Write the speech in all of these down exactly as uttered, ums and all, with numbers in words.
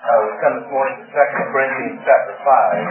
Uh, we come this morning to Second Corinthians chapter five.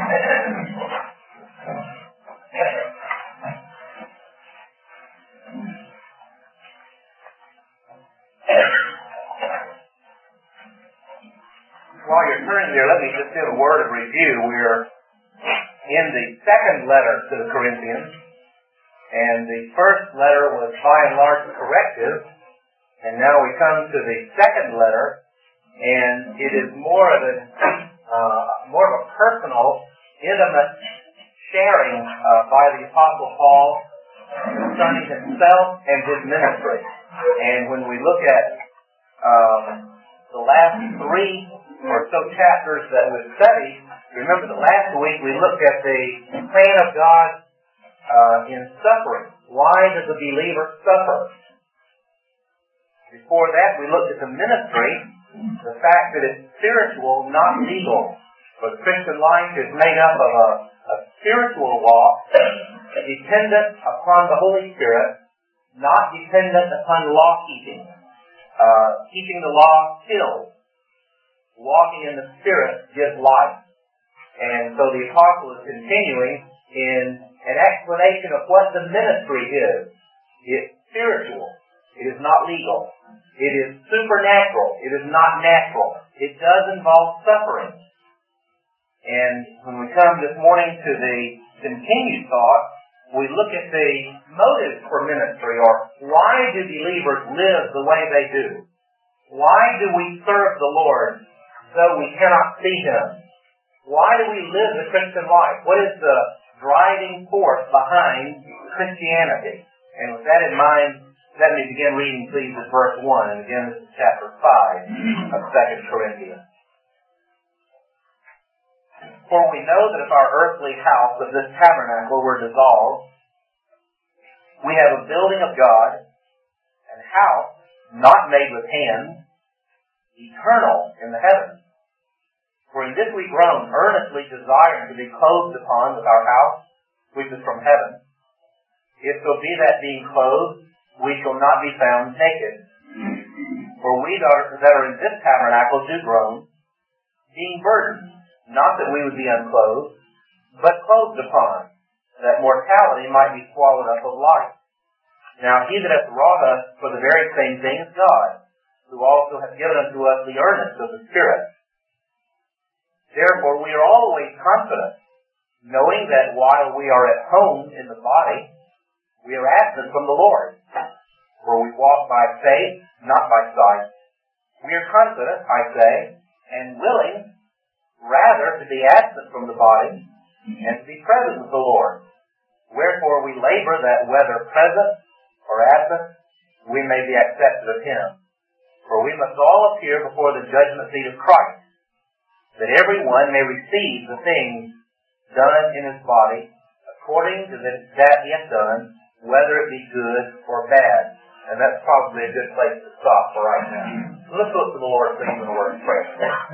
While you're turning there, let me just give a word of review. We're in the second letter to the Corinthians, and the first letter was by and large corrective, and now we come to the second letter, and it is more of a uh, more of a personal, intimate sharing uh, by the Apostle Paul concerning himself and his ministry. And when we look at um, the last three or so chapters that we've studied, remember the last week we looked at the plan of God uh, in suffering. Why does the believer suffer? Before that, we looked at the ministry, the fact that it's spiritual, not legal. For the Christian life is made up of a, a spiritual walk, dependent upon the Holy Spirit, not dependent upon law-keeping. Uh, keeping the law kills. Walking in the Spirit gives life. And so the Apostle is continuing in an explanation of what the ministry is. It's spiritual. It is not legal. It is supernatural. It is not natural. It does involve suffering. And when we come this morning to the continued thought, we look at the motives for ministry, or why do believers live the way they do? Why do we serve the Lord though we cannot see Him? Why do we live the Christian life? What is the driving force behind Christianity? And with that in mind, let me begin reading, please, at verse one. And again, this is chapter five of Second Corinthians. For we know that if our earthly house of this tabernacle were dissolved, we have a building of God, an house not made with hands, eternal in the heavens. For in this we groan, earnestly desiring to be clothed upon with our house, which is from heaven. If so be that being clothed, we shall not be found naked. For we that are, that are in this tabernacle do groan, being burdened, not that we would be unclothed, but clothed upon, that mortality might be swallowed up of life. Now he that hath wrought us for the very same thing is God, who also hath given unto us the earnest of the Spirit. Therefore we are always confident, knowing that while we are at home in the body, we are absent from the Lord. For we walk by faith, not by sight. We are confident, I say, and willing rather to be absent from the body and to be present with the Lord. Wherefore we labor that whether present or absent, we may be accepted of Him. For we must all appear before the judgment seat of Christ, that every one may receive the things done in his body according to that he hath done, whether it be good or bad. And that's probably a good place to stop for right now. So let's look to the Lord, please, in a word of prayer.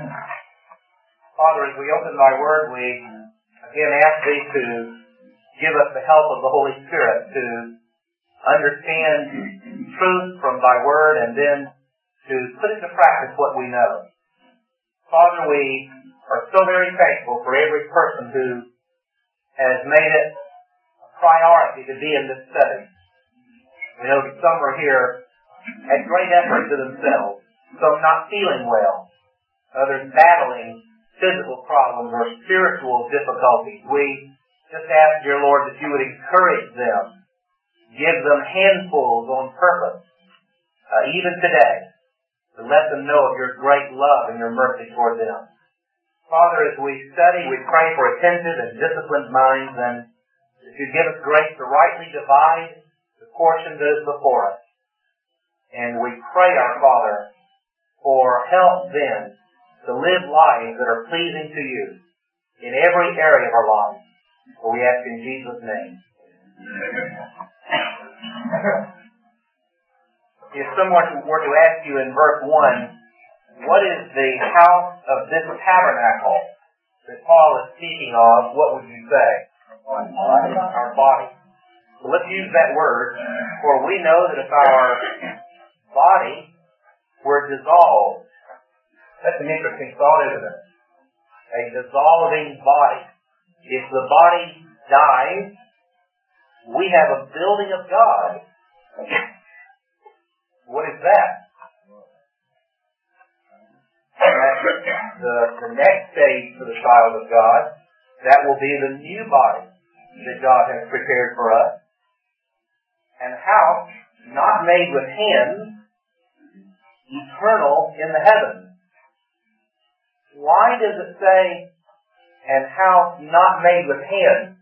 Father, as we open Thy Word, we again ask Thee to give us the help of the Holy Spirit to understand truth from Thy Word and then to put into practice what we know. Father, we are so very thankful for every person who has made it a priority to be in this study. We know that some are here at great effort to themselves, some not feeling well, others battling physical problems or spiritual difficulties. We just ask, dear Lord, that You would encourage them, give them handfuls on purpose, uh, even today, to let them know of Your great love and Your mercy toward them. Father, as we study, we pray for attentive and disciplined minds, and that You give us grace to rightly divide the portion that is before us. And we pray, our Father, for help then to live lives that are pleasing to You in every area of our lives. For we ask in Jesus' name. If someone were to ask you in verse one, what is the house of this tabernacle that Paul is speaking of, what would you say? Our body. So let's use that word, for we know that if our body were dissolved, That's an interesting thought, isn't it? A dissolving body. If the body dies, we have a building of God. What is that? That's the, the next stage for the child of God. That will be the new body that God has prepared for us. And house not made with hands, eternal in the heavens. Why does it say, and house not made with hands?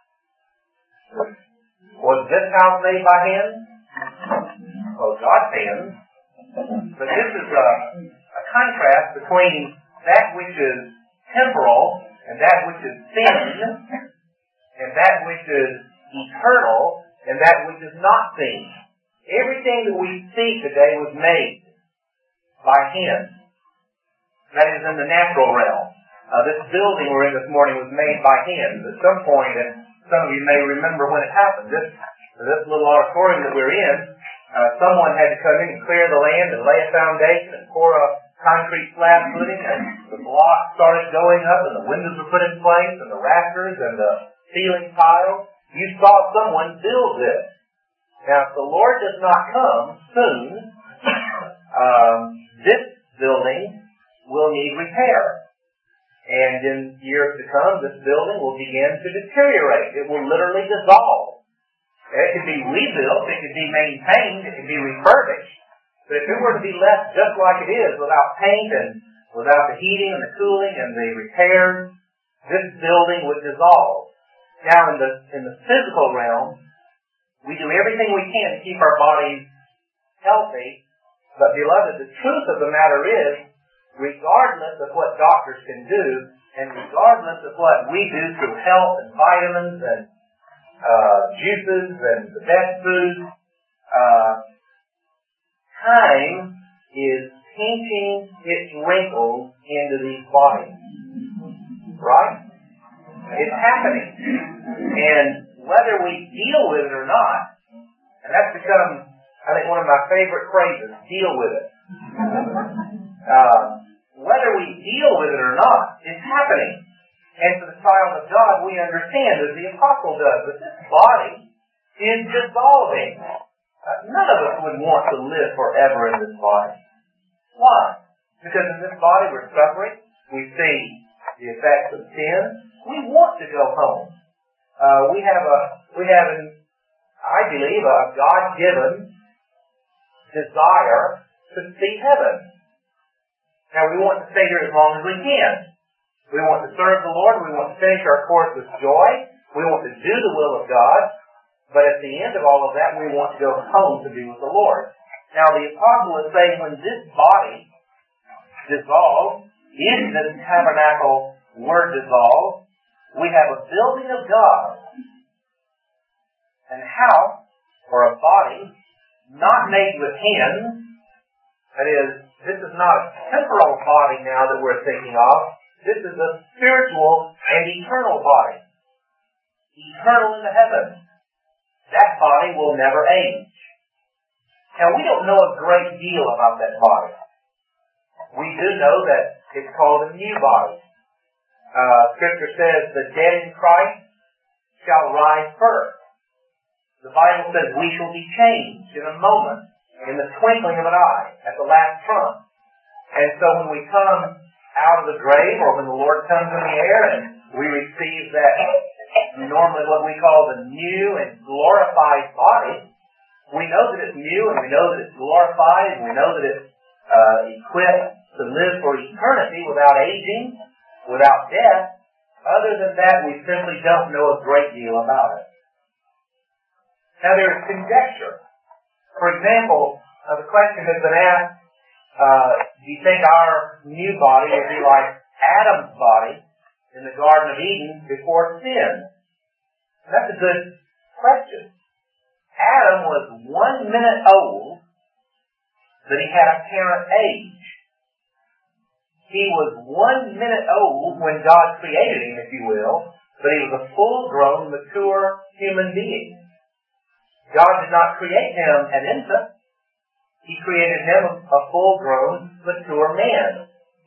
Was this house made by hands? Well, God's hands. But this is a, a contrast between that which is temporal and that which is seen, and that which is eternal and that which is not seen. Everything that we see today was made by hands. That is in the natural realm. Uh, this building we're in this morning was made by hands. At some point, and some of you may remember when it happened, this, this little auditorium that we're in, uh, someone had to come in and clear the land and lay a foundation and pour a concrete slab footing, and the blocks started going up and the windows were put in place and the rafters and the ceiling tiles. You saw someone build this. Now, if the Lord does not come soon, um, this building will need repair. And in years to come, this building will begin to deteriorate. It will literally dissolve. It can be rebuilt, it can be maintained, it can be refurbished. But if it were to be left just like it is, without paint and without the heating and the cooling and the repairs, this building would dissolve. Now, in the in the physical realm, we do everything we can to keep our bodies healthy. But, beloved, the truth of the matter is, regardless of what doctors can do, and regardless of what we do through health and vitamins and uh, juices and the best food, uh, time is pinching its wrinkles into these bodies. Right? It's happening. And whether we deal with it or not, and that's become, I think, one of my favorite phrases, deal with it. Uh, whether we deal with it or not, it's happening. And for the child of God, we understand, as the apostle does, that this body is dissolving. Uh, none of us would want to live forever in this body. Why? Because in this body we're suffering. We see the effects of sin. We want to go home. Uh, we have a, we have, an, I believe, a God-given desire to see heaven. Now, we want to stay here as long as we can. We want to serve the Lord. We want to finish our course with joy. We want to do the will of God. But at the end of all of that, we want to go home to be with the Lord. Now, the apostle is saying when this body dissolves, in the tabernacle were dissolved, we have a building of God, an house, or a body, not made with hands. That is, this is not a temporal body now that we're thinking of. This is a spiritual and eternal body. Eternal in the heavens. That body will never age. Now, we don't know a great deal about that body. We do know that it's called a new body. Uh, Scripture says the dead in Christ shall rise first. The Bible says we shall be changed in a moment, in the twinkling of an eye, at the last trump. And so when we come out of the grave, or when the Lord comes in the air and we receive that normally what we call the new and glorified body, we know that it's new and we know that it's glorified and we know that it's uh, equipped to live for eternity without aging, without death. Other than that, we simply don't know a great deal about it. Now, there is conjecture. For example, uh, the question has been asked, uh, do you think our new body will be like Adam's body in the Garden of Eden before sin? And that's a good question. Adam was one minute old, but he had apparent age. He was one minute old when God created him, if you will, but he was a full-grown, mature human being. God did not create him an infant. He created him a full-grown, mature man.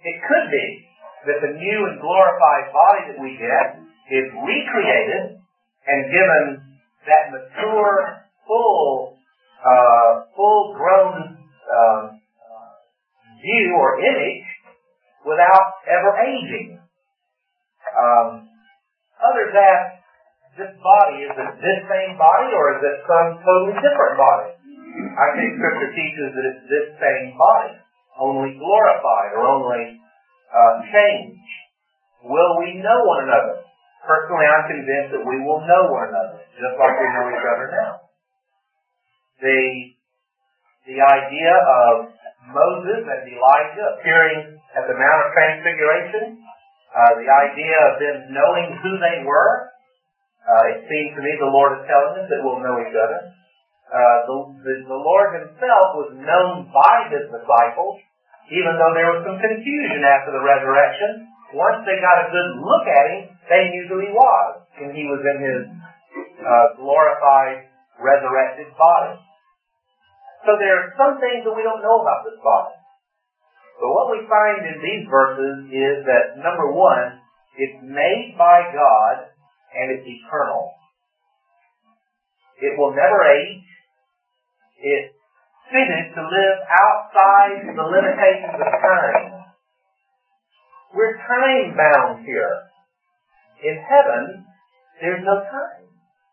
It could be that the new and glorified body that we get is recreated and given that mature, full, uh, full-grown uh, view or image without ever aging. Um, others ask, this body, is it this same body or is it some totally different body? I think Scripture teaches that it's this same body, only glorified or only uh, changed. Will we know one another? Personally, I'm convinced that we will know one another, just like we know each other now. The, the idea of Moses and Elijah appearing at the Mount of Transfiguration, uh, the idea of them knowing who they were, uh, it seems to me the Lord is telling us that we'll know each other. Uh, the, the, the Lord Himself was known by His disciples, even though there was some confusion after the resurrection. Once they got a good look at Him, they knew who He was, and He was in His uh, glorified, resurrected body. So there are some things that we don't know about this body. But what we find in these verses is that, number one, it's made by God and it's eternal. It will never age. It's fitted to live outside the limitations of time. We're time-bound here. In heaven, there's no time.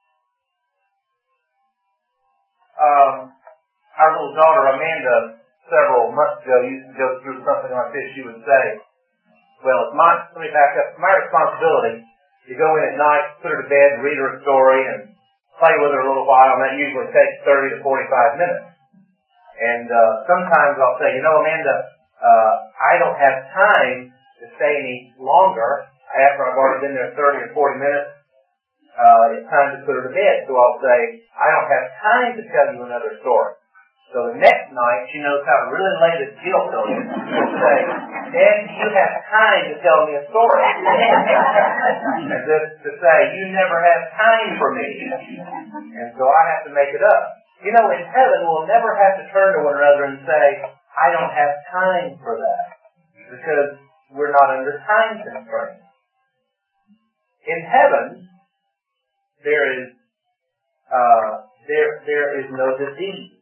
Um, our little daughter, Amanda, several months ago, used to go through something like this. She would say, well, it's my, let me back up, it's my responsibility to go in at night, put her to bed, read her a story, and play with her a little while, and that usually takes thirty to forty-five minutes. And uh, sometimes I'll say, you know, Amanda, uh, I don't have time to stay any longer after I've already been there thirty or forty minutes. Uh, it's time to put her to bed. So I'll say, I don't have time to tell you another story. So the next night, she knows how to really lay the guilt on you. She'll say, Dad, you have time to tell me a story. As if to say, you never have time for me. And so I have to make it up. You know, in heaven, we'll never have to turn to one another and say, I don't have time for that. Because we're not under time constraints. In heaven, there is, uh, there, there is no disease.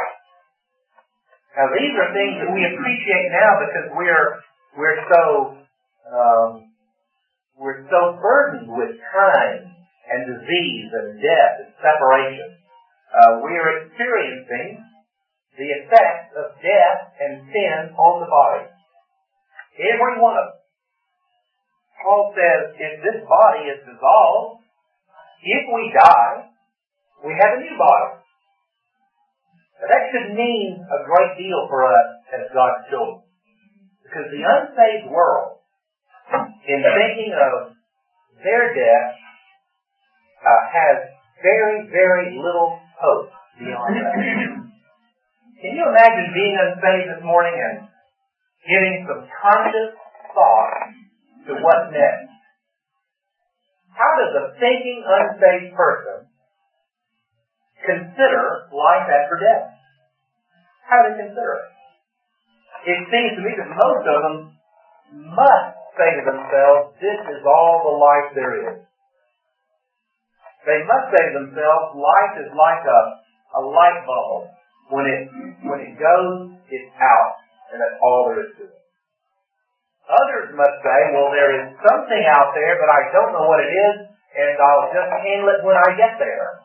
Now, these are things that we appreciate now because we're we're so um, we're so burdened with time and disease and death and separation. Uh, we are experiencing the effects of death and sin on the body. Every one of them. Paul says, if this body is dissolved, if we die, we have a new body. Now, that should mean a great deal for us as God's children. Because the unsaved world, in thinking of their death, uh, has very, very little hope beyond that. Can you imagine being unsaved this morning and giving some conscious thought to what's next? How does a thinking unsaved person consider life after death? How do they consider it? It seems to me that most of them must say to themselves, this is all the life there is. They must say to themselves, life is like a, a light bulb. When it, when it goes, it's out. And that's all there is to it. Others must say, well, there is something out there, but I don't know what it is, and I'll just handle it when I get there.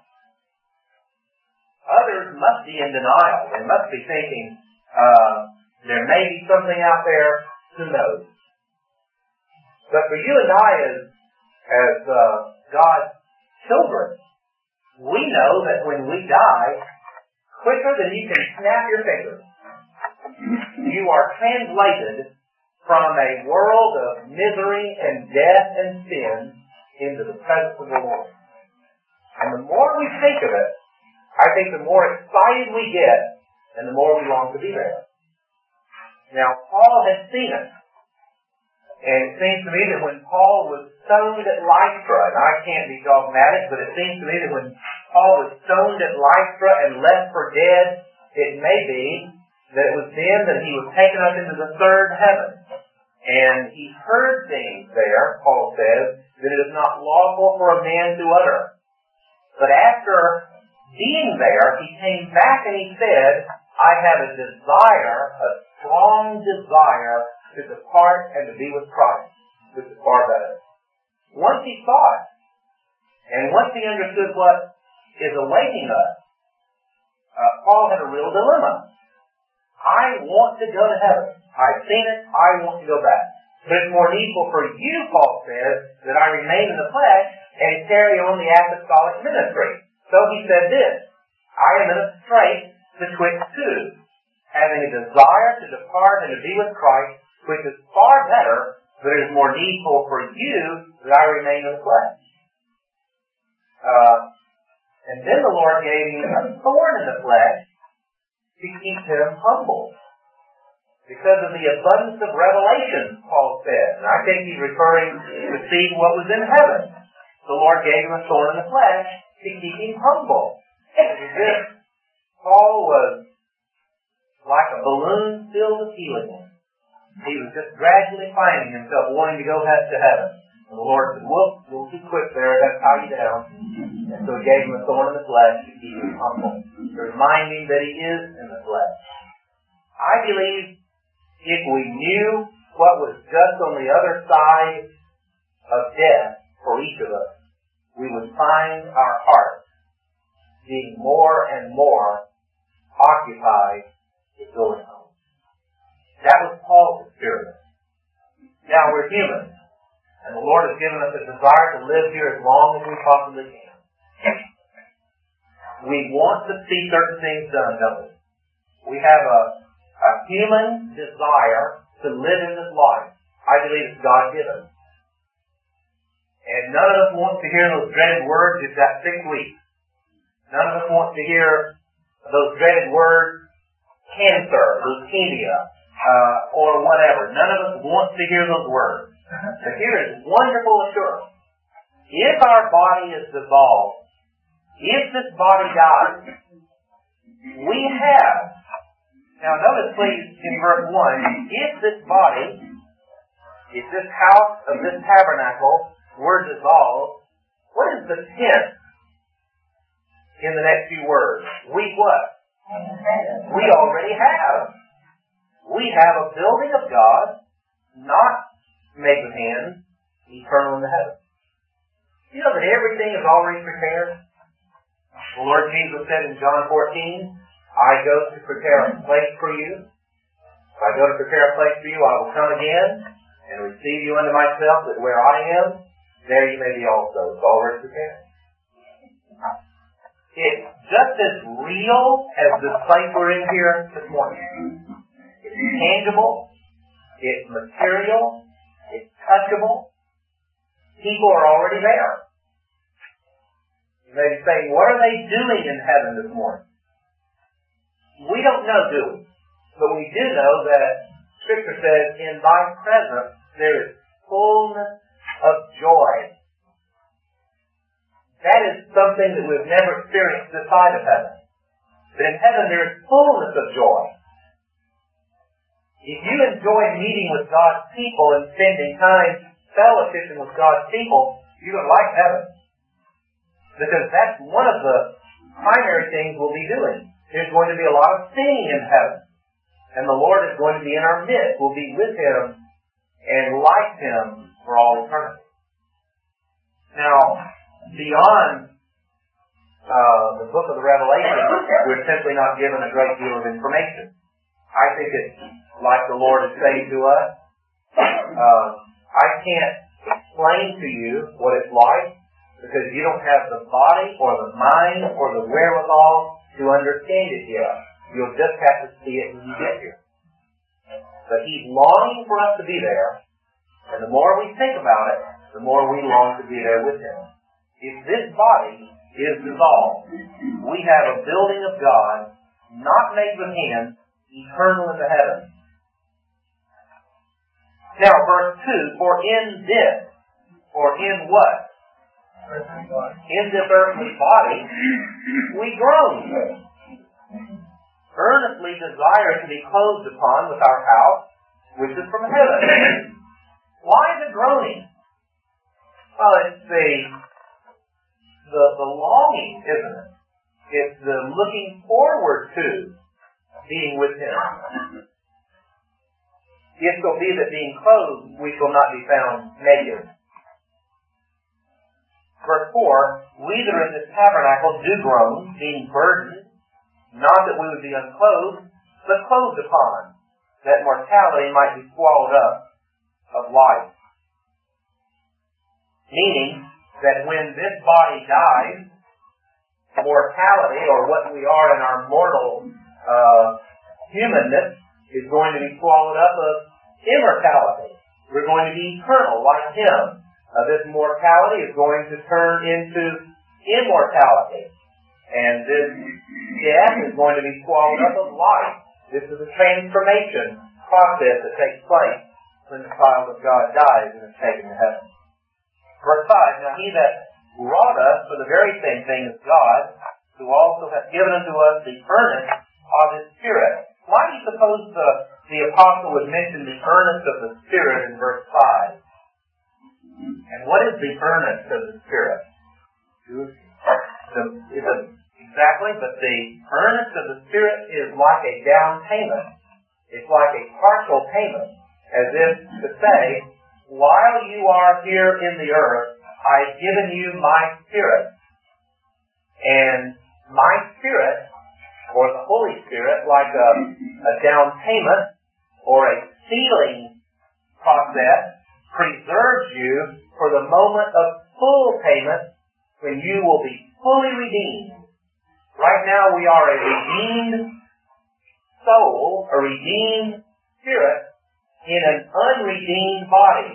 Others must be in denial. They must be thinking, uh, there may be something out there, who knows. But for you and I as, as uh, God's children, we know that when we die, quicker than you can snap your fingers, you are translated from a world of misery and death and sin into the presence of the Lord. And the more we think of it, I think the more excited we get, and the more we long to be there. Now, Paul had seen it. And it seems to me that when Paul was stoned at Lystra, and I can't be dogmatic, but it seems to me that when Paul was stoned at Lystra and left for dead, it may be that it was then that he was taken up into the third heaven. And he heard things there, Paul says, that it is not lawful for a man to utter. But after being there, he came back and he said, I have a desire, a strong desire to depart and to be with Christ, which is far better. Once he saw it, and once he understood what is awaiting us, uh, Paul had a real dilemma. I want to go to heaven. I've seen it. I want to go back. But it's more needful for you, Paul says, that I remain in the flesh and carry on the apostolic ministry. So he said this, I am in a strait betwixt two, having a desire to depart and to be with Christ, which is far better, but it is more needful for you that I remain in the flesh. Uh, and then the Lord gave him a thorn in the flesh to keep him humble. Because of the abundance of revelation, Paul said. And I think he's referring to see what was in heaven. The Lord gave him a thorn in the flesh to keep him humble. This, Paul was like a balloon filled with helium. He was just gradually finding himself wanting to go to heaven. And the Lord said, whoop, a little too quick there, I got to tie you down. And so he gave him a thorn in the flesh to keep him humble. To remind him that he is in the flesh. I believe if we knew what was just on the other side of death for each of us, we would find our hearts being more and more occupied with going home. That was Paul's experience. Now we're human, and the Lord has given us a desire to live here as long as we possibly can. We want to see certain things done, don't we? We have a, a human desire to live in this life. I believe it's God-given. And none of us wants to hear those dreaded words, it's that six weeks. None of us wants to hear those dreaded words, cancer, leukemia, uh, or whatever. None of us wants to hear those words. But here is wonderful assurance. If our body is dissolved, if this body dies, we have, now notice please in verse one, if this body, if this house of this tabernacle were dissolved, what is the tense in the next few words? We what? We already have. We have a building of God, not made with hands, eternal in the heavens. You know that everything is already prepared? The Lord Jesus said in John fourteen, I go to prepare a place for you. If I go to prepare a place for you, I will come again and receive you unto myself, that where I am, there you may be also. It's already prepared. It's just as real as this place we're in here this morning. It's tangible. It's material. It's touchable. People are already there. You may be saying, what are they doing in heaven this morning? We don't know, do we? But we do know that Scripture says, in thy presence there is fullness of joy. That is something that we've never experienced this side of heaven. But in heaven there is fullness of joy. If you enjoy meeting with God's people and spending time fellowshipping with God's people, you're going to like heaven. Because that's one of the primary things we'll be doing. There's going to be a lot of singing in heaven. And the Lord is going to be in our midst. We'll be with Him and like Him for all eternity. Now, beyond uh, the book of the Revelation, we're simply not given a great deal of information. I think it's like the Lord is saying to us, uh, I can't explain to you what it's like, because you don't have the body or the mind or the wherewithal to understand it yet. You'll just have to see it when you get here. But He's longing for us to be there, and the more we think about it, the more we long to be there with Him. If this body is dissolved, we have a building of God, not made with hands, eternal in the heavens. Now, verse two, for in this, or in what? In this earthly body, we groan, earnestly desire to be clothed upon with our house, which is from heaven. the, the, the longing, isn't it? It's the looking forward to being with Him. If so be that being clothed, we shall not be found naked. Verse four, we that are in this tabernacle do groan, being burdened, not that we would be unclothed, but clothed upon, that mortality might be swallowed up of life. Meaning that when this body dies, mortality, or what we are in our mortal uh, humanness, is going to be swallowed up of immortality. We're going to be eternal like Him. Uh, this mortality is going to turn into immortality. And this death is going to be swallowed up of life. This is a transformation process that takes place when the child of God dies and is taken to heaven. Verse five, now He that wrought us for the very same thing as God, who also hath given unto us the earnest of His Spirit. Why do you suppose the, the apostle would mention the earnest of the Spirit in verse five? And what is the earnest of the Spirit? The, is it, exactly, but the earnest of the Spirit is like a down payment. It's like a partial payment, as if to say, while you are here in the earth, I've given you my Spirit. And my Spirit, or the Holy Spirit, like a, a down payment or a sealing process, preserves you for the moment of full payment when you will be fully redeemed. Right now we are a redeemed soul, a redeemed spirit, in an unredeemed body.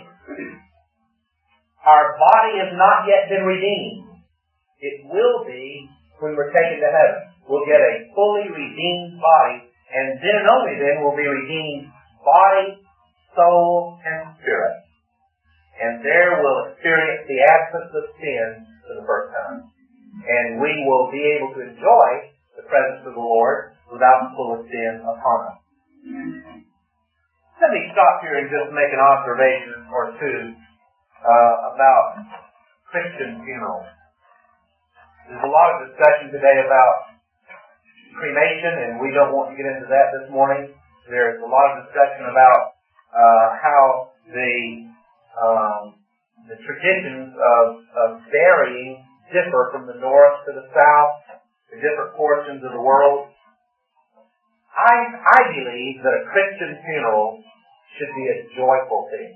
Our body has not yet been redeemed. It will be when we're taken to heaven. We'll get a fully redeemed body, and then and only then will be redeemed body, soul, and spirit. And there we'll experience the absence of sin for the first time. And we will be able to enjoy the presence of the Lord without the full of sin upon us. Let me stop here and just make an observation or two uh, about Christian funerals. There's a lot of discussion today about cremation, and we don't want to get into that this morning. There's a lot of discussion about uh, how the um, the traditions of, of burying differ from the north to the south, the different portions of the world. I I believe that a Christian funeral should be a joyful thing.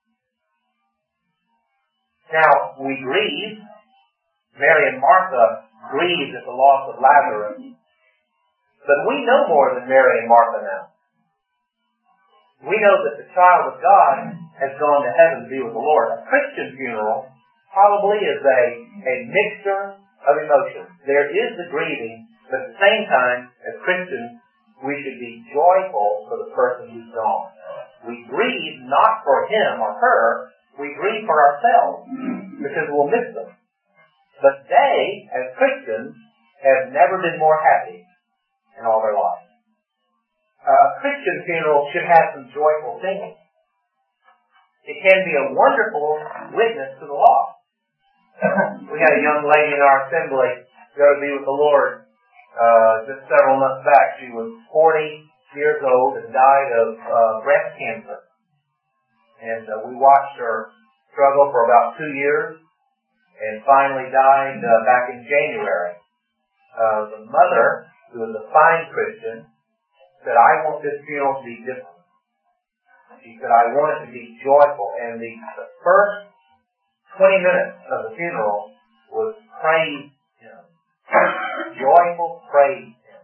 Now, we grieve. Mary and Martha grieved at the loss of Lazarus. But we know more than Mary and Martha now. We know that the child of God has gone to heaven to be with the Lord. A Christian funeral probably is a, a mixture of emotions. There is the grieving, but at the same time, as Christians, we should be joyful for the person who's gone. We grieve not for him or her, we grieve for ourselves, because we'll miss them. But they, as Christians, have never been more happy in all their lives. Uh, a Christian funeral should have some joyful singing. It can be a wonderful witness to the lost. We had a young lady in our assembly go to be with the Lord uh, just several months back. She was forty years old and died of uh, breast cancer. And uh, we watched her struggle for about two years and finally died uh, back in January. Uh, the mother, who was a fine Christian, said, I want this funeral to be different. She said, I want it to be joyful. And the, the first twenty minutes of the funeral was praise him. Joyful praise him.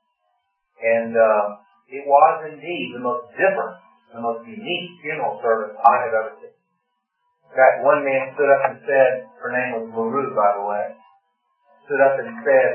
And uh, it was indeed the most different, the most unique funeral service I have ever seen. In fact, one man stood up and said, her name was LaRue, by the way, stood up and said,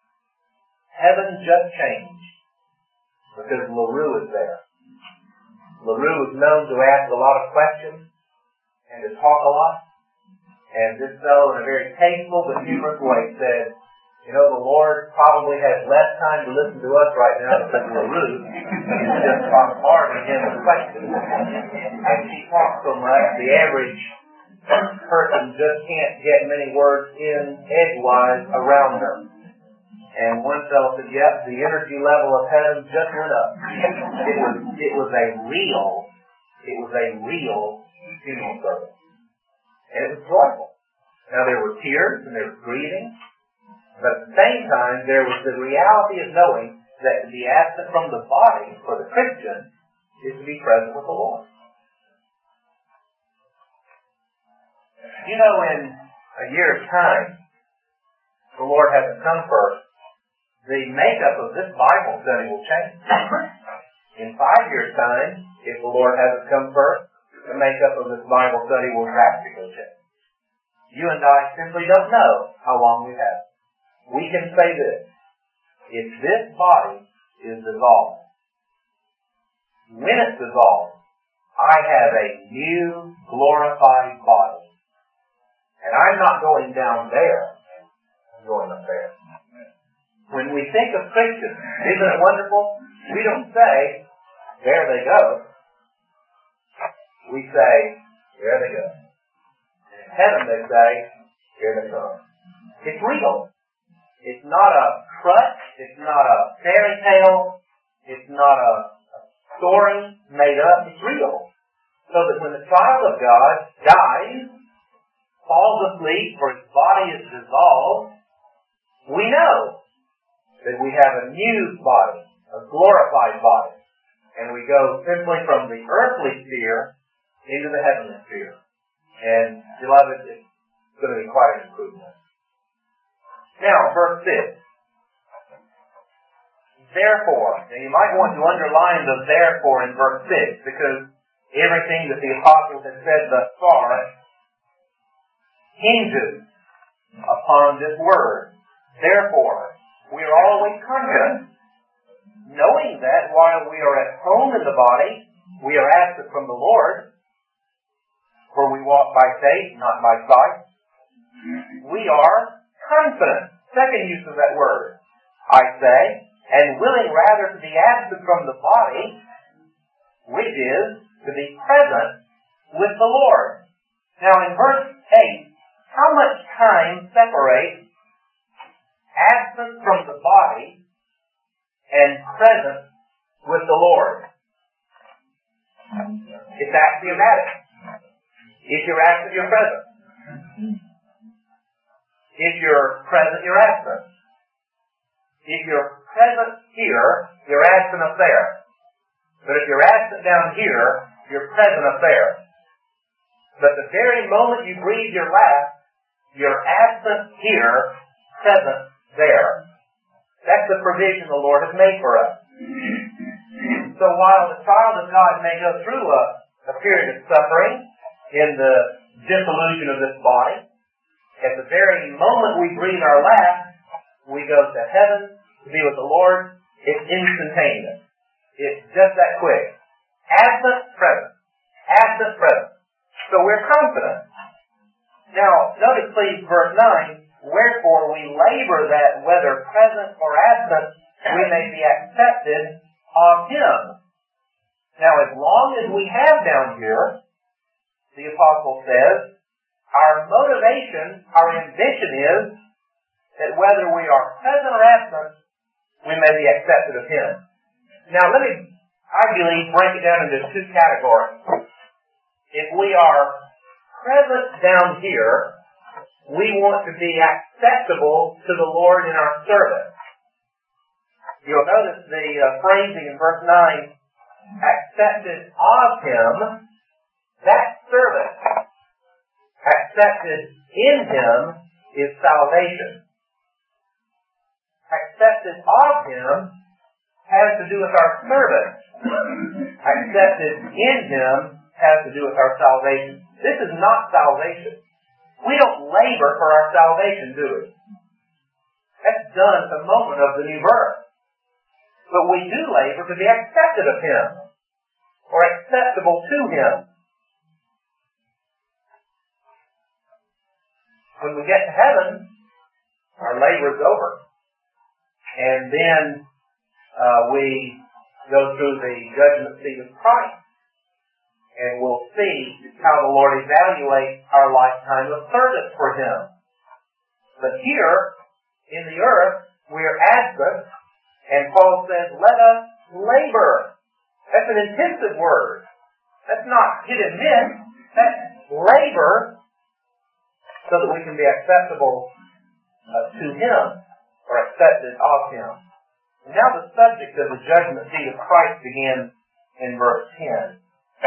heaven just changed because LaRue is there. LaRue was known to ask a lot of questions and to talk a lot. And this fellow, in a very tasteful but humorous way, said, you know, the Lord probably has less time to listen to us right now because LaRue is just bombarding him with questions. And she talks so much, the average person just can't get many words in edgewise around her. And one fellow said, yep, the energy level of heaven just went up. It was, it was a real, it was a real funeral service. And it was joyful. Now there were tears and there was grieving, but at the same time there was the reality of knowing that to be absent from the body for the Christian is to be present with the Lord. You know, in a year's time, the Lord hasn't come first. The makeup of this Bible study will change. In five years' time, if the Lord hasn't come first, the makeup of this Bible study will drastically change. You and I simply don't know how long we have. We can say this: if this body is dissolved, when it's dissolved, I have a new glorified body. And I'm not going down there, I'm going up there. When we think of Christians, isn't it wonderful? We don't say, there they go. We say, there they go. In heaven they say, here they come. It's real. It's not a crutch. It's not a fairy tale. It's not a, a story made up. It's real. So that when the child of God dies, falls asleep, or his body is dissolved, we know that we have a new body, a glorified body. And we go simply from the earthly sphere into the heavenly sphere. And, beloved, it's going to be quite an improvement. Now, verse six. Therefore, now you might want to underline the therefore in verse six, because everything that the apostle has said thus far hinges upon this word. Therefore, we are always confident, knowing that while we are at home in the body, we are absent from the Lord, for we walk by faith, not by sight. We are confident. Second use of that word, I say, and willing rather to be absent from the body, which is to be present with the Lord. Now in verse eight, how much time separates absent from the body and present with the Lord? It's axiomatic. If you're absent, you're present. If you're present, you're absent. If you're present here, you're absent up there. But if you're absent down here, you're present up there. But the very moment you breathe your last, you're absent here, present there. That's the provision the Lord has made for us. So while the child of God may go through a, a period of suffering in the dissolution of this body, at the very moment we breathe our last, we go to heaven to be with the Lord. It's instantaneous. It's just that quick. Absent, present. Absent, present. So we're confident. Now, notice please verse nine, wherefore we labor that whether present or absent, we may be accepted of Him. Now, as long as we have down here, the apostle says, our motivation, our ambition is that whether we are present or absent, we may be accepted of Him. Now, let me, I believe, break it down into two categories. If we are present down here, we want to be acceptable to the Lord in our service. You'll notice the uh, phrasing in verse nine, accepted of Him, that service, accepted in Him, is salvation. Accepted of Him has to do with our service. Accepted in Him has to do with our salvation. This is not salvation. We don't labor for our salvation, do we? That's done at the moment of the new birth. But we do labor to be accepted of Him, or acceptable to Him. When we get to heaven, our labor is over. And then uh, we go through the judgment seat of Christ. And we'll see how the Lord evaluates our lifetime of service for Him. But here, in the earth, we are absent, and Paul says, let us labor. That's an intensive word. That's not hit and miss. That's labor so that we can be accessible uh, to Him, or accepted of Him. And now the subject of the judgment seat of Christ begins in verse ten.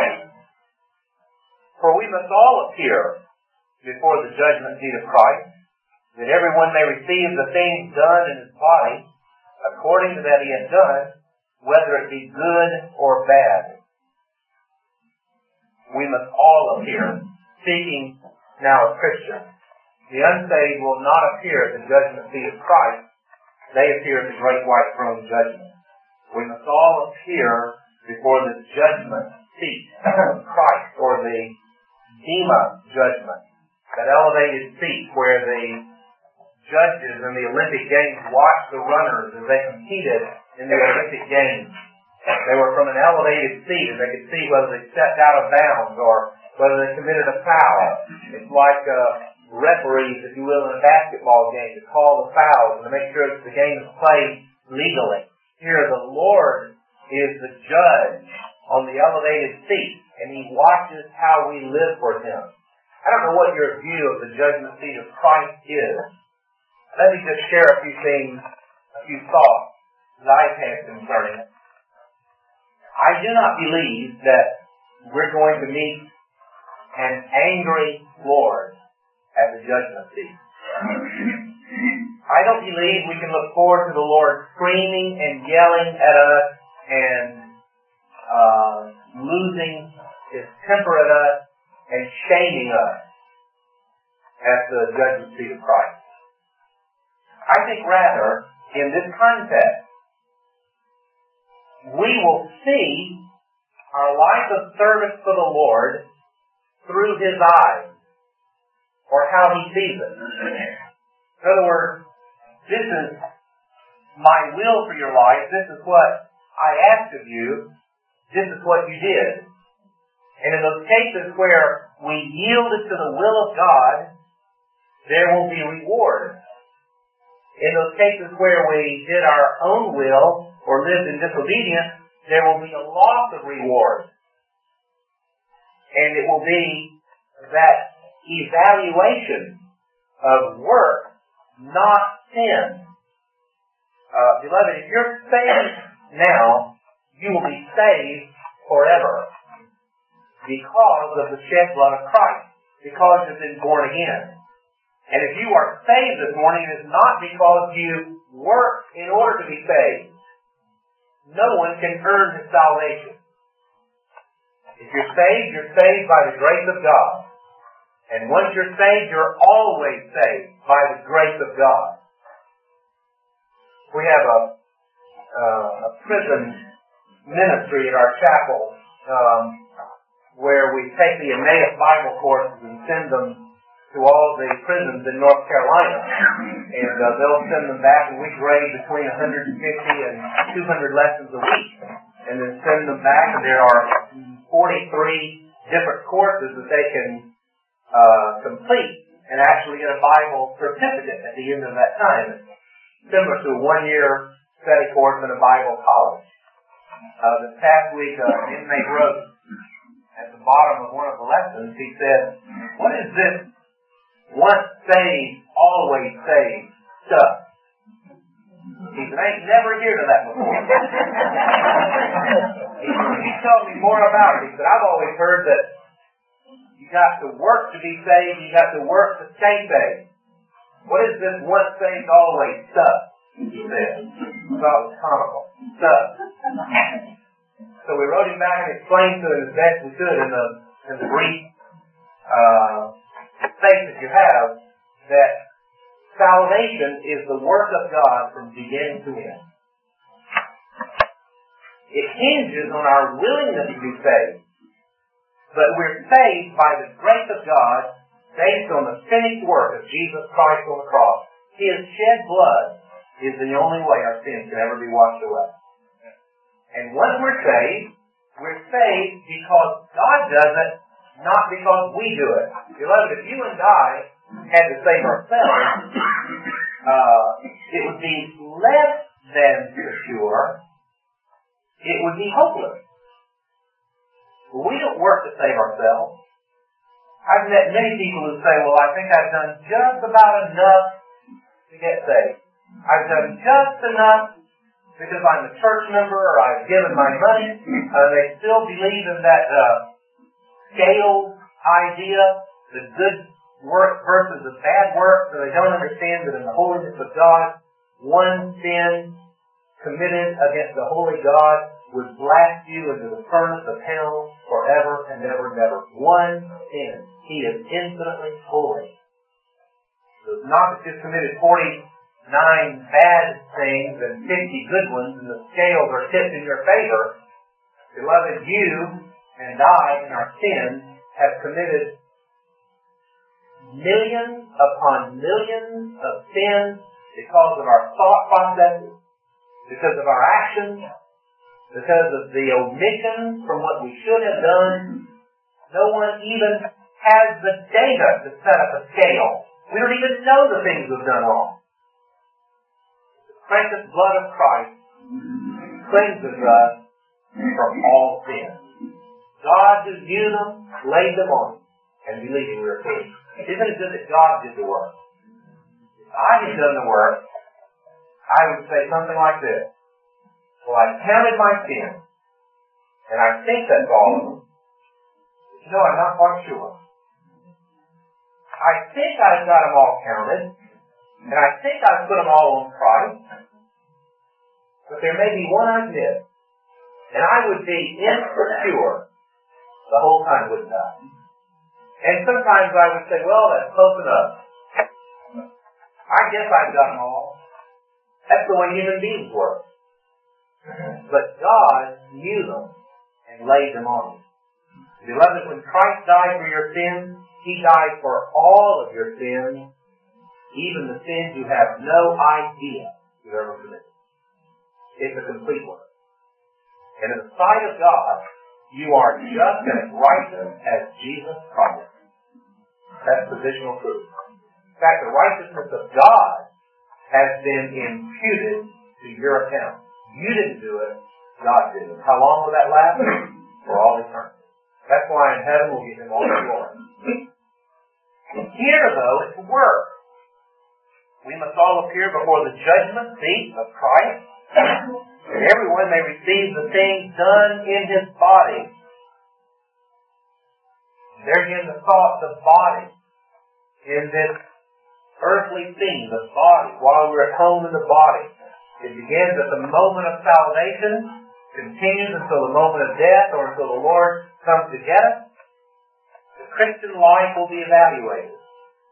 For we must all appear before the judgment seat of Christ, that everyone may receive the things done in his body, according to that he has done, whether it be good or bad. We must all appear, speaking now as Christians. The unsaved will not appear at the judgment seat of Christ. They appear at the great white throne judgment. We must all appear before the judgment seat of Christ, or the Bema judgment, that elevated seat where the judges in the Olympic Games watched the runners as they competed in the Olympic Games. They were from an elevated seat, and they could see whether they stepped out of bounds or whether they committed a foul. It's like uh, referees, if you will, in a basketball game to call the fouls and to make sure that the game is played legally. Here, the Lord is the judge on the elevated seat, and He watches how we live for Him. I don't know what your view of the judgment seat of Christ is. Let me just share a few things, a few thoughts that I've had concerning it. I do not believe that we're going to meet an angry Lord at the judgment seat. I don't believe we can look forward to the Lord screaming and yelling at us and uh, losing His temper at us and shaming us at the judgment seat of Christ. I think rather, in this context, we will see our life of service for the Lord through His eyes, or how He sees it. In other words, this is my will for your life, this is what I asked of you, this is what you did. And in those cases where we yielded to the will of God, there will be reward. In those cases where we did our own will or lived in disobedience, there will be a loss of reward. And it will be that evaluation of work, not sin. Uh, beloved, if you're saved now, you will be saved forever because of the shed blood of Christ, because you've been born again. And if you are saved this morning, it is not because you work in order to be saved. No one can earn his salvation. If you're saved, you're saved by the grace of God. And once you're saved, you're always saved by the grace of God. We have a, uh, a prison ministry at our chapel um, where we take the Emmaus Bible courses and send them to all the prisons in North Carolina. And uh, they'll send them back, and we grade between one hundred fifty and two hundred lessons a week. And then send them back, and there are forty-three different courses that they can uh, complete and actually get a Bible certificate at the end of that time. It's similar to a one-year study course in a Bible college. Uh, this past week, uh, an inmate wrote at the bottom of one of the lessons, he said, "What is this once saved, always saved stuff?" He said, "I ain't never heard of that before." he, he told me more about it. He said, "I've always heard that you got to work to be saved, you got to work to stay saved. What is this once saved, always stuff?" He said. I thought it was comical. Stuff. So we wrote him back and explained to him as best we could in the, in the brief uh, faith that you have, that salvation is the work of God from beginning to end. It hinges on our willingness to be saved. But we're saved by the grace of God based on the finished work of Jesus Christ on the cross. His shed blood is the only way our sins can ever be washed away. And once we're saved, We're saved because God does it, not because we do it. Beloved, if you and I had to save ourselves, uh, it would be less than secure. It would be hopeless. We don't work to save ourselves. I've met many people who say, well, I think I've done just about enough to get saved. I've done just enough because I'm a church member or I've given my money. Uh, they still believe in that uh, scale idea, the good work versus the bad work, so they don't understand that in the holiness of God, one sin committed against the holy God would blast you into the furnace of hell forever and ever and ever. One sin. He is infinitely holy. So it's not that you've committed forty-nine bad things and fifty good ones and the scales are tipped in your favor. Beloved, you and I in our sins have committed millions upon millions of sins because of our thought processes, because of our actions, because of the omission from what we should have done. No one even has the data to set up a scale. We don't even know the things we've done wrong. The precious blood of Christ cleanses us from all sin. God who knew them, laid them on, and believing we are free. Isn't it good that God did the work? If I had done the work, I would say something like this. Well, I counted my sins, and I think that's all of them. But you know, I'm not quite sure. I think I've got them all counted, and I think I've put them all on Christ, but there may be one I've missed, and I would be insecure the whole time, wouldn't I? And sometimes I would say, well, that's close enough. I guess I've got them all. That's the way human beings work. But God knew them and laid them on you. Beloved, when Christ died for your sins, He died for all of your sins, even the sins you have no idea you ever committed. It's a complete work. And in the sight of God, you are just as righteous as Jesus Christ. That's positional truth. In fact, the righteousness of God has been imputed to your account. You didn't do it, God did it. How long will that last? For all eternity. That's why in heaven we'll give Him all the glory. Here, though, it's work. We must all appear before the judgment seat of Christ, and everyone may receive the things done in His body. There again, the thought, the body, in this earthly thing, the body, while we're at home in the body. It begins at the moment of salvation, continues until the moment of death or until the Lord comes to get us. The Christian life will be evaluated.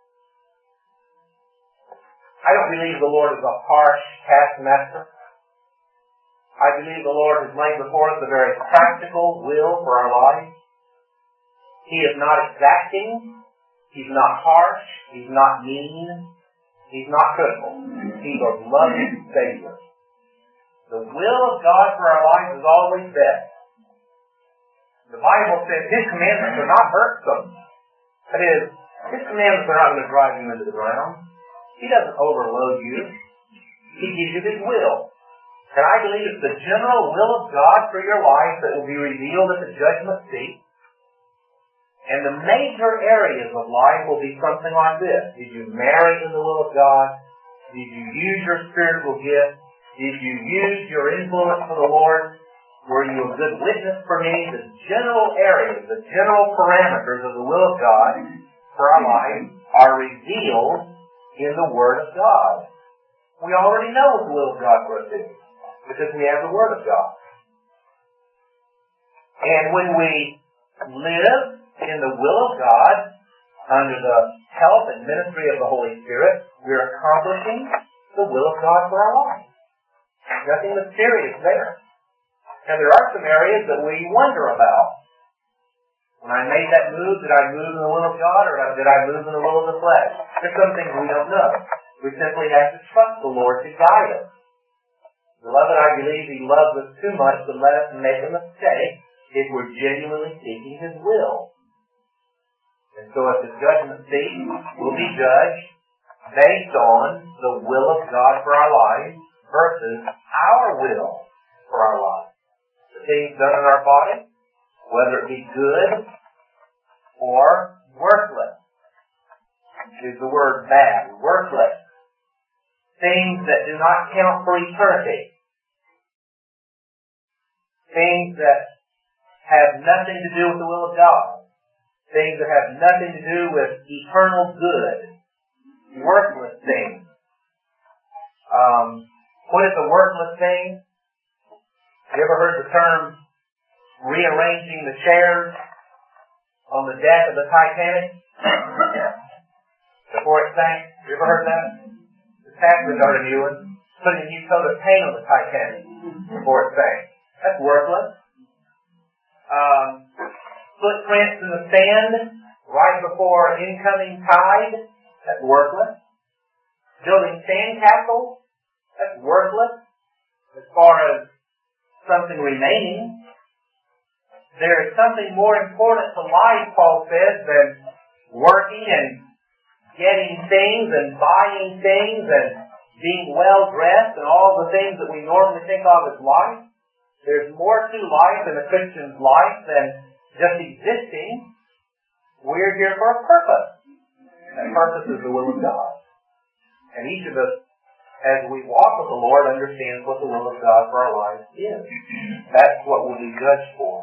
I don't believe the Lord is a harsh taskmaster. I believe the Lord has laid before us a very practical will for our lives. He is not exacting. He's not harsh. He's not mean. He's not critical. He's a loving Savior. The will of God for our lives is always best. The Bible says His commandments are not burdensome. That is, His commandments are not going to drive you into the ground. He doesn't overload you. He gives you His will. And I believe it's the general will of God for your life that will be revealed at the judgment seat. And the major areas of life will be something like this. Did you marry in the will of God? Did you use your spiritual gift? Did you use your influence for the Lord? Were you a good witness for me? The general areas, the general parameters of the will of God for our life are revealed in the Word of God. We already know what the will of God for us is, because we have the Word of God. And when we live in the will of God, under the help and ministry of the Holy Spirit, we're accomplishing the will of God for our life. Nothing mysterious there. Now, there are some areas that we wonder about. When I made that move, did I move in the will of God, or did I move in the will of the flesh? There's some things we don't know. We simply have to trust the Lord to guide us. Beloved, I believe He loves us too much to let us make a mistake if we're genuinely seeking His will. And so at the judgment seat, we'll be judged based on the will of God for our lives versus our will for our lives. The things done in our body, whether it be good or worthless, is the word bad, worthless. Things that do not count for eternity. Things that have nothing to do with the will of God. Things that have nothing to do with eternal good. Worthless things. Um, what is a worthless thing? You ever heard the term rearranging the chairs on the deck of the Titanic before it sank? You ever heard that? The Catholics heard a new one. Putting a new coat of paint on the Titanic before it sank. That's worthless. Um, footprints in the sand right before incoming tide. That's worthless. Building sandcastles. That's worthless. As far as something remaining. There is something more important to life, Paul says, than working and getting things and buying things and being well dressed and all the things that we normally think of as life. There's more to life in a Christian's life than just existing. We're here for a purpose. That purpose is the will of God. And each of us, as we walk with the Lord, understands what the will of God for our lives is. That's what we'll be judged for.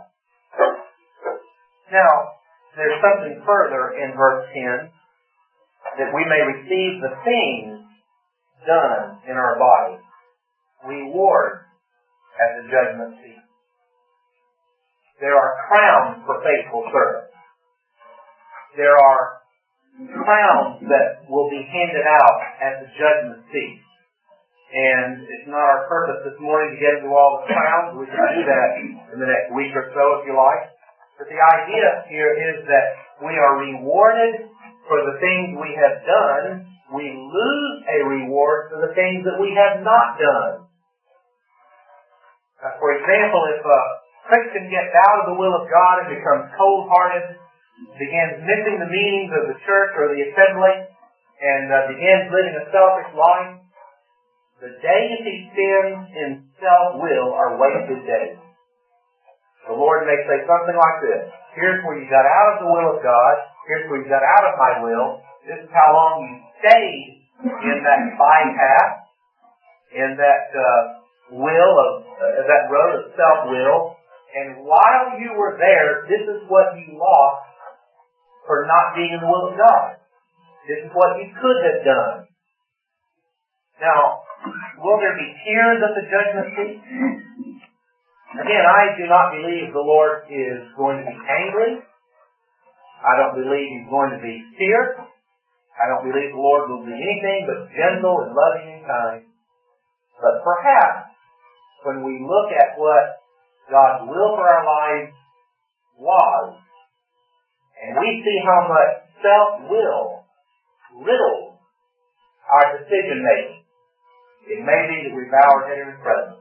Now, there's something further in verse ten, that we may receive the things done in our body. Reward at the judgment seat. There are crowns for faithful service. There are crowns that will be handed out at the judgment seat. And it's not our purpose this morning to get into all the crowns. We can do that in the next week or so if you like. But the idea here is that we are rewarded for the things we have done. We lose a reward for the things that we have not done. Uh, for example, if a Christian gets out of the will of God and becomes cold-hearted, begins missing the meetings of the church or the assembly, and uh, begins living a selfish life, the days he spends in self-will are wasted days. The Lord may say something like this: here's where you got out of the will of God, here's where you got out of my will, this is how long you stayed in that bypass, in that uh, will of, uh, that road of self-will, and while you were there, this is what you lost for not being in the will of God. This is what you could have done. Now, will there be tears at the judgment seat? Again, I do not believe the Lord is going to be angry. I don't believe He's going to be fierce. I don't believe the Lord will be anything but gentle and loving and kind. But perhaps, when we look at what God's will for our lives was, and we see how much self-will riddles our decision-making, it may be that we bow our head in His presence.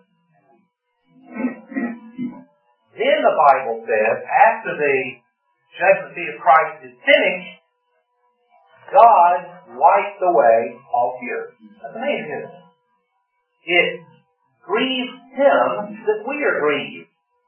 Then the Bible says, after the judgment seat of Christ is finished, God wipes away all tears. That's amazing, isn't it? It grieves Him that we are grieved.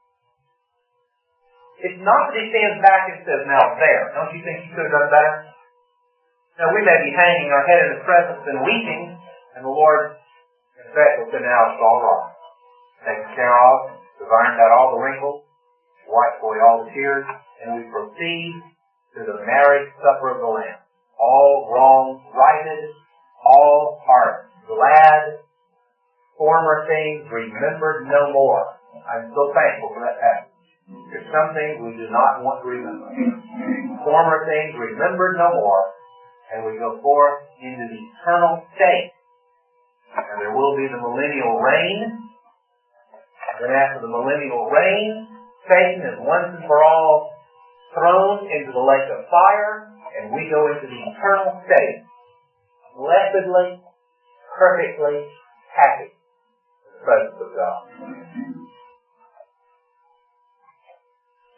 It's not that He stands back and says, now there, don't you think you could have done better? Now we may be hanging our head in His presence and weeping, and the Lord, in fact, will say, now it's all right. Taken care of, we've ironed out all the wrinkles, wiped away all the tears, and we proceed to the marriage supper of the Lamb. All wrongs righted, all hearts glad, former things remembered no more. I'm so thankful for that passage. There's some things we do not want to remember. Former things remembered no more, and we go forth into the eternal state. And there will be the millennial reign. Then after the millennial reign, Satan is once and for all thrown into the lake of fire, and we go into the eternal state, blessedly, perfectly happy in the presence of God.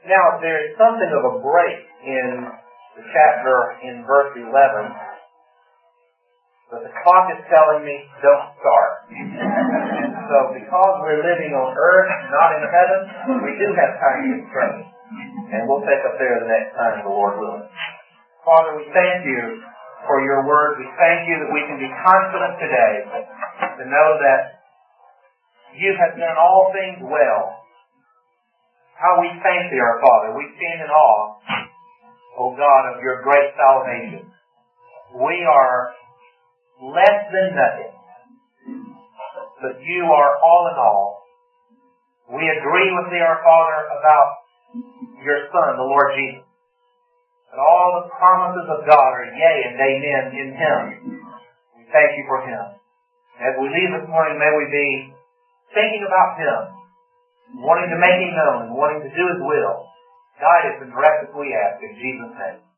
Now, there is something of a break in the chapter in verse eleven, but the clock is telling me, don't start. And so, because we're living on earth, not in heaven, we do have time constraints. And we'll pick up there the next time, the Lord willing. Father, we thank you for your word. We thank you that we can be confident today to know that you have done all things well. How we thank thee, our Father. We stand in awe, O God, of your great salvation. We are less than nothing, but you are all in all. We agree with thee, our Father, about your Son, the Lord Jesus. And all the promises of God are yea and amen in Him. We thank you for Him. As we leave this morning, may we be thinking about Him, wanting to make Him known, and wanting to do His will. Guide us and direct us, we ask, in Jesus' name.